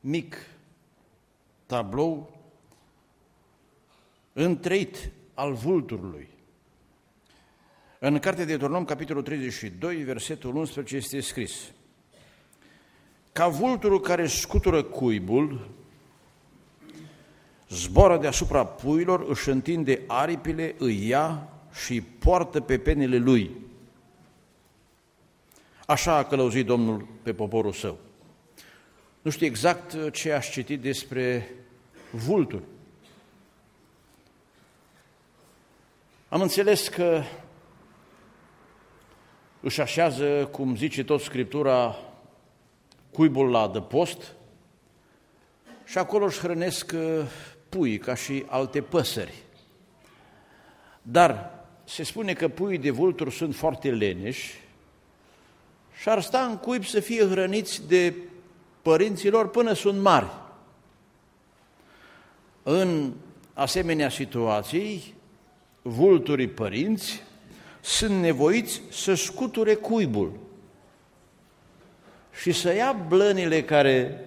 mic tablou întreit al vulturului. În Cartea de Deuteronom, capitolul 32, versetul 11, este scris: ca vulturul care scutură cuibul, zboară deasupra puilor, își întinde aripile, îi ia și îi poartă pe penele lui. Așa a călăuzit Domnul pe poporul său. Nu știu exact ce aș citit despre vulturi. Am înțeles că își așează, cum zice tot Scriptura, cuibul la adăpost și acolo își hrănesc puii, ca și alte păsări. Dar se spune că puii de vulturi sunt foarte leneși și ar sta în cuib să fie hrăniți de părinților până sunt mari. În asemenea situații, vulturii părinți sunt nevoiți să scuture cuibul și să ia blănile care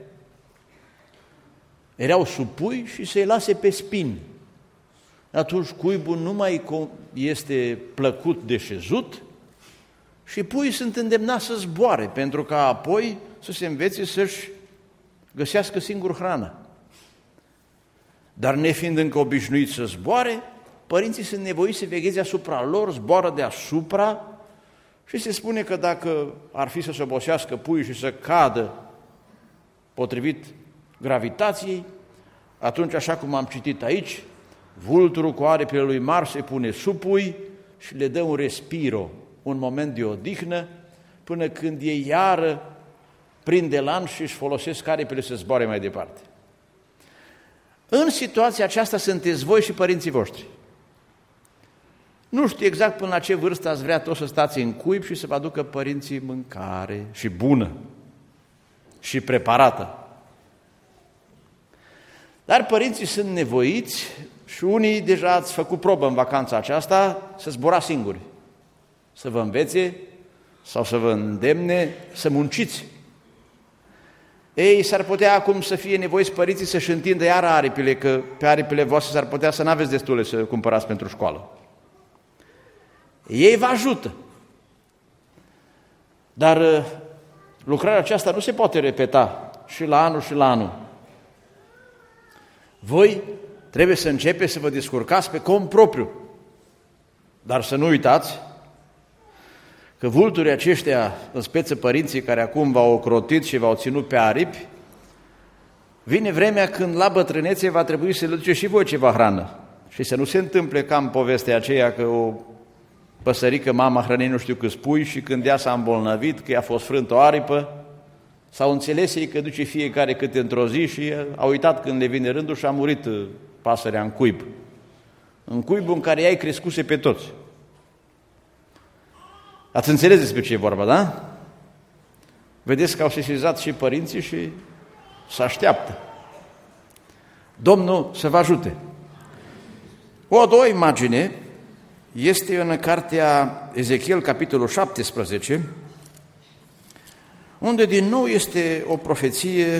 erau sub pui și să-i lase pe spini. Atunci cuibul nu mai este plăcut de șezut și puii sunt îndemnați să zboare, pentru ca apoi să se învețe să-și găsească singur hrana. Dar nefiind încă obișnuiți să zboare, părinții sunt nevoiți să vegheze asupra lor, zboară deasupra și se spune că dacă ar fi să se obosească puii și să cadă potrivit gravitației, atunci, așa cum am citit aici, vulturul cu aripile lui mari se pune sub pui și le dă un respiro, un moment de odihnă, până când ei iară prind elan și își folosesc aripile să zboare mai departe. În situația aceasta sunteți voi și părinții voștri. Nu știu exact până la ce vârstă ați vrea toți să stați în cuib și să vă aducă părinții mâncare și bună și preparată. Dar părinții sunt nevoiți și unii deja ați făcut probă în vacanța aceasta să zburați singuri, să vă învețe sau să vă îndemne să munciți. Ei, s-ar putea acum să fie nevoiți părinții să-și întindă iar aripile, că pe aripile voastre s-ar putea să n-aveți destule să cumpărați pentru școală. Ei vă ajută. Dar lucrarea aceasta nu se poate repeta și la anul și la anul. Voi trebuie să începeți să vă descurcați pe cont propriu. Dar să nu uitați că vulturii aceștia, în speță părinții care acum v-au ocrotit și v-au ținut pe aripi, vine vremea când la bătrânețe va trebui să le duceți și voi ceva hrană. Și să nu se întâmple ca în povestea aceea că o păsărică, mama hrănei nu știu câți pui și când ea s-a îmbolnăvit, că i-a fost frântă o aripă, s-au înțeles ei că duce fiecare câte într-o zi și a uitat când le vine rândul și a murit pasărea în cuib. În cuibul în care i-ai crescuse pe toți. Ați înțeles despre ce e vorba, da? Vedeți că au sesizat și părinții și se așteaptă. Domnul să vă ajute. O a doua imagine este în cartea Ezechiel, capitolul 17, unde din nou este o profeție,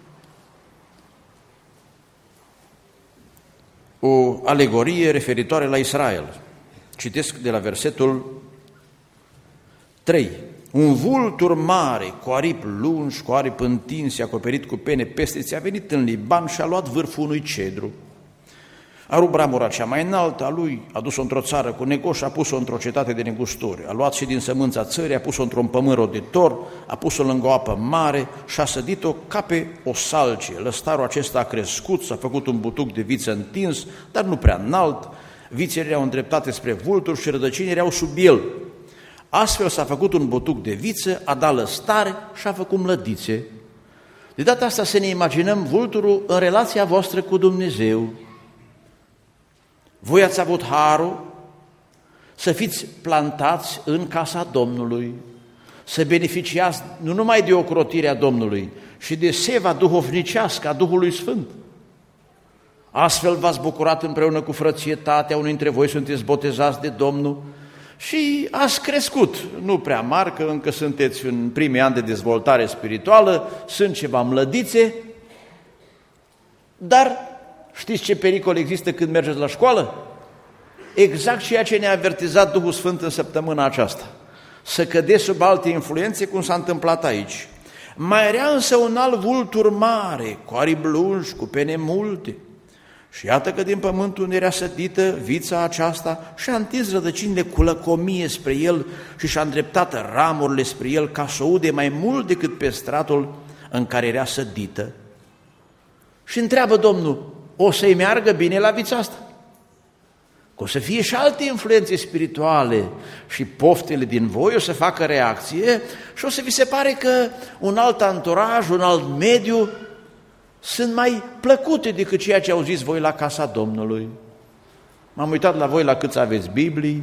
o alegorie referitoare la Israel. Citesc de la versetul 3. Un vultur mare, cu aripi lungi, cu aripi întinse, acoperit cu pene peste, a venit în Liban și a luat vârful unui cedru. A rupt ramura cea mai înaltă a lui, a dus-o într-o țară cu negoș, a pus-o într-o cetate de negustori, a luat și din sămânța țării, a pus-o într-un pământ roditor, a pus-o lângă o apă mare și a sădit-o ca pe o salcie. Lăstarul acesta a crescut, s-a făcut un butuc de viță întins, dar nu prea înalt, vițele erau îndreptate spre vulturi și rădăcinile erau sub el. Astfel s-a făcut un butuc de viță, a dat lăstare și a făcut mlădițe. De data asta să ne imaginăm vulturul în relația voastră cu Dumnezeu. Voi ați avut harul să fiți plantați în casa Domnului, să beneficiați nu numai de ocrotirea Domnului, și de seva duhovnicească a Duhului Sfânt. Astfel v-ați bucurat împreună cu frățietatea, unii dintre voi sunteți botezați de Domnul și ați crescut, nu prea mari, că încă sunteți în primii ani de dezvoltare spirituală, sunt ceva mlădițe, Dar știți ce pericol există când mergeți la școală? Exact ceea ce ne-a avertizat Duhul Sfânt în săptămâna aceasta. Să cădeți sub alte influențe, cum s-a întâmplat aici. Mai era însă un alt vultur mare, cu aripi lungi, cu pene multe. Și iată că din pământul unde era sădită vița aceasta și-a întins rădăcinile cu lăcomie spre el și și-a îndreptat ramurile spre el ca să o ude mai mult decât pe stratul în care era sădită. Și întreabă Domnul, o să-i meargă bine la vița asta? Că o să fie și alte influențe spirituale și poftele din voi o să facă reacție și o să vi se pare că un alt anturaj, un alt mediu sunt mai plăcute decât ceea ce auziți voi la casa Domnului. M-am uitat la voi la câți aveți Biblii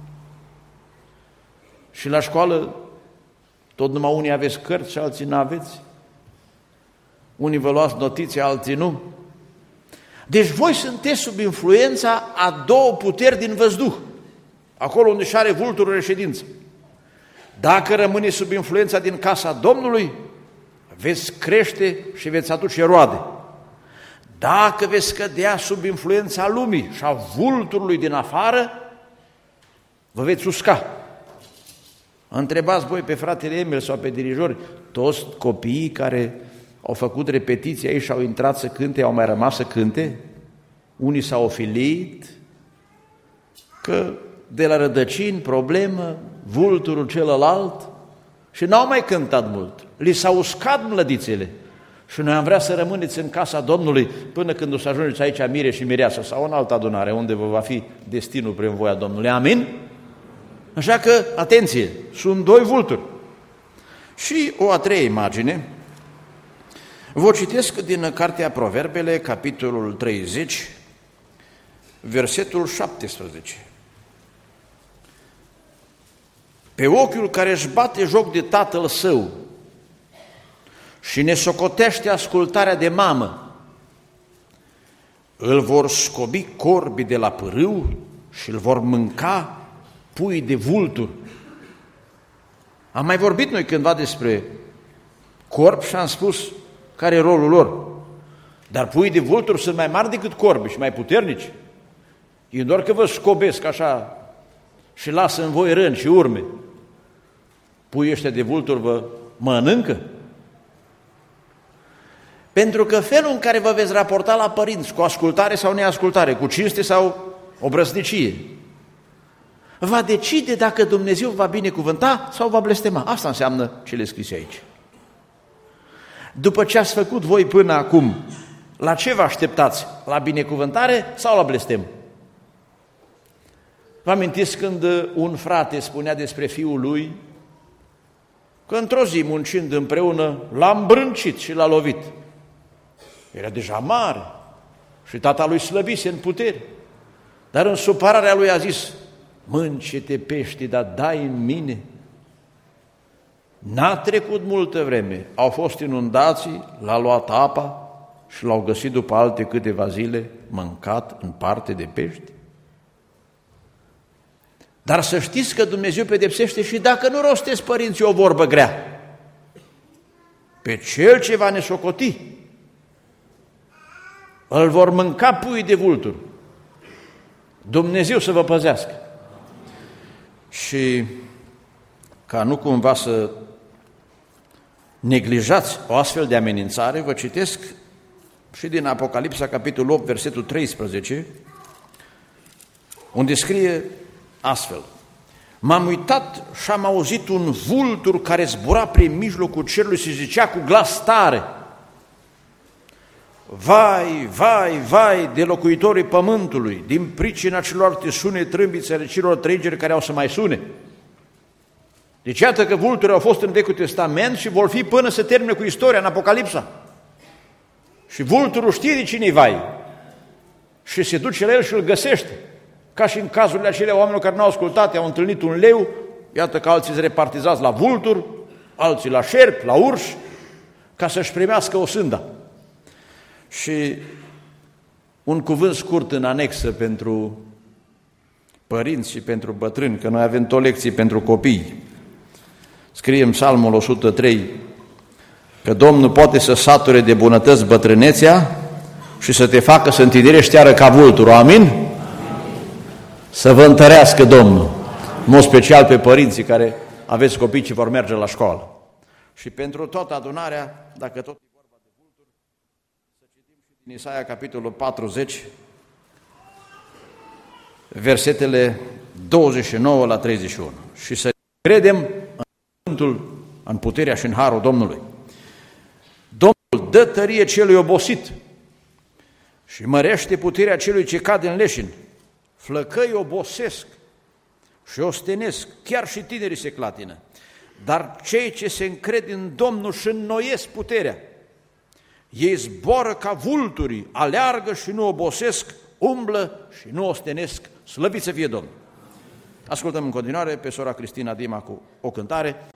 și la școală tot numai unii aveți cărți și alții nu aveți. Unii vă luați notițe, alții nu. Deci voi sunteți sub influența a două puteri din văzduh, acolo unde și are vulturul reședință. Dacă rămâneți sub influența din casa Domnului, veți crește și veți aduce roade. Dacă veți scădea sub influența lumii și a vulturului din afară, vă veți usca. Întrebați voi pe fratele Emil sau pe dirijori, toți copiii care au făcut repetiții aici și au intrat să cânte, au mai rămas să cânte? Unii s-au ofilit, că de la rădăcini, problemă, vulturul celălalt, și n-au mai cântat mult. Li s-au uscat mlădițele. Și noi am vrea să rămâneți în casa Domnului până când o să ajungeți aici mire și mireasă sau în altă adunare, unde vă va fi destinul prin voia Domnului. Amin? Așa că, atenție, sunt doi vulturi. Și o a treia imagine. Vă citesc din Cartea Proverbele, capitolul 30, versetul 17. Pe ochiul care își bate joc de tatăl său și ne socotește ascultarea de mamă, îl vor scobi corbii de la pârâu și îl vor mânca pui de vulturi. Am mai vorbit noi cândva despre corb și am spus care e rolul lor. Dar puii de vulturi sunt mai mari decât corbi și mai puternici. E doar că vă scobesc așa și lasă în voi răni și urme. Puii ăștia de vulturi vă mănâncă. Pentru că felul în care vă veți raporta la părinți, cu ascultare sau neascultare, cu cinste sau obrăznicie, va decide dacă Dumnezeu va binecuvânta sau va blestema. Asta înseamnă cele scrise aici. După ce ați făcut voi până acum, la ce vă așteptați? La binecuvântare sau la blestem? Vă amintiți când un frate spunea despre fiul lui că într-o zi, muncind împreună, l-a îmbrâncit și l-a lovit. Era deja mare și tata lui slăbise în putere. Dar în supărarea lui a zis, mânce-te pești, dar dai în mine. N-a trecut multă vreme, au fost inundații, l-a luat apa și l-au găsit după alte câteva zile mâncat în parte de pești. Dar să știți că Dumnezeu pedepsește și dacă nu rosteți, părinții, o vorbă grea. Pe cel ce va nesocoti, îl vor mânca pui de vulturi. Dumnezeu să vă păzească. Și ca nu cumva să neglijați o astfel de amenințare, vă citesc și din Apocalipsa, capitolul 8, versetul 13, unde scrie astfel: m-am uitat și am auzit un vultur care zbura prin mijlocul cerului și zicea cu glas tare: vai, vai, vai de locuitorii pământului, din pricina celorlalte sune trâmbițe ale celor trei îngeri care au să mai sune. Deci iată că vulturii au fost în Vechiul Testament și vor fi până să termine cu istoria în Apocalipsa. Și vulturul știe de cine-i vai și se duce la el și îl găsește. Ca și în cazurile acelea oamenilor care n-au ascultat, au întâlnit un leu, iată că alții se repartizați la vulturi, alții la șerpi, la urși, ca să-și primească o sânda. Și un cuvânt scurt în anexă pentru părinți și pentru bătrâni, că noi avem o lecție pentru copii. Scrie în Psalmul 103 că Domnul poate să sature de bunătăți bătrânețea și să te facă să întinerești iară ca vulturul. Amin? Să vă întărească Domnul, în mod special pe părinții care aveți copii ce vor merge la școală. Și pentru toată adunarea, dacă tot e vorba de vulturi, să citim și din Isaia, capitolul 40, versetele 29 la 31. Și să credem în cuvântul, în puterea și în harul Domnului. Domnul dă tărie celui obosit și mărește puterea celui ce cade în leșin. Flăcăi obosesc și ostenesc, chiar și tinerii se clatină, dar cei ce se încred în Domnul și înnoiesc puterea. Ei zboară ca vulturii, aleargă și nu obosesc, umblă și nu ostenesc. Slăvit să fie Domnul! Ascultăm în continuare pe sora Cristina Dima cu o cântare.